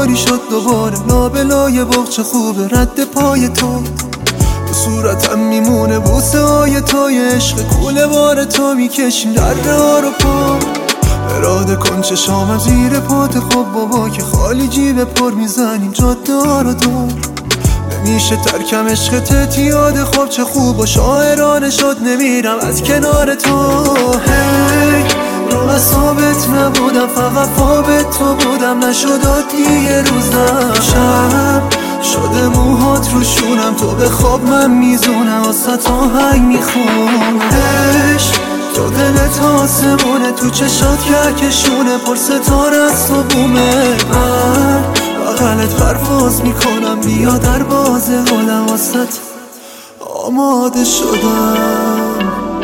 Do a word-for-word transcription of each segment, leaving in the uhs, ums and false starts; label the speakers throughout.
Speaker 1: کاری شد دوباره، لابلای بغچه خوبه رد پای تو، صورتم میمونه بوسه های توی عشق، کوله بار تو میکشیم دره ها رو پا. اراده کن چشامم زیر پات، خب بابا که خالی جیب پر میزنیم جاده ها رو دور. نمیشه ترکم عشقت یاد، خب چه خوب و شاعرانه شد نمیرم از کنار تو. هی رو اصابت نبودم، فقط خوابت تو بودم، نشد عادی یه روزم. شب شده موهات رو شونم، تو به خواب من میزونم، واسه آهنگ میخونم. عشق تو دلت آسمونه، تو چشات کهکشونه، پر ستاره از تو بومه. من بغلت پرواز میکنم، بیا در باز حالم، واسه آماده شدم.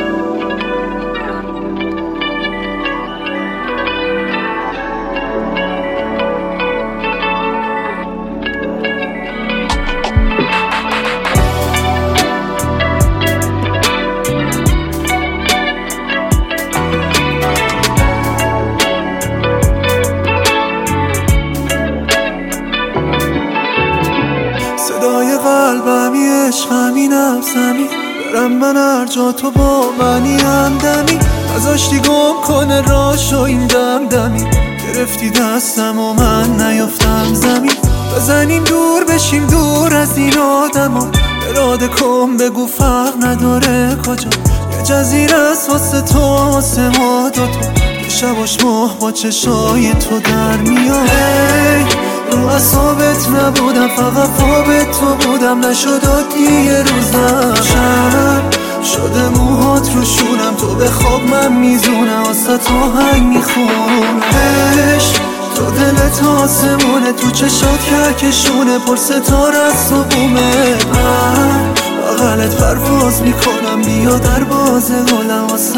Speaker 1: صدای قلبمی عشقمی نفسمی، برم من هر جا تو با منی همدمی. نذاشتی گم کنه راشو این دمدمی، گرفتی دستم و من نیفتم زمین. بزنیم دور بشیم دور از این آدما، اراده کن بگو فرق نداره کجا. یه جزیره است واسه تو واسه ما دوتا، یه شباش ماه با چشای تو در میاد. رو اصابت نبودم، فقط خوابت تو بودم، نشد عادی یه روزم. شب شده موهات رو شونم، تو به خواب من میزونم، واسه آهنگ میخونم. عشق تو دلت آسمونه، تو چشات کهکشونه، پر ستاره از تو بومه. من بغلت پرواز میکنم، بیا در باز حالم، واسه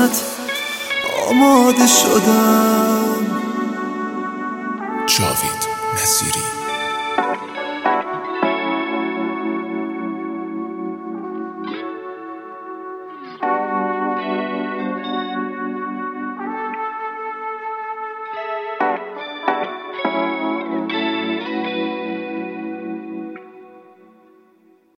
Speaker 1: آماده شدم.
Speaker 2: جاوید نصیری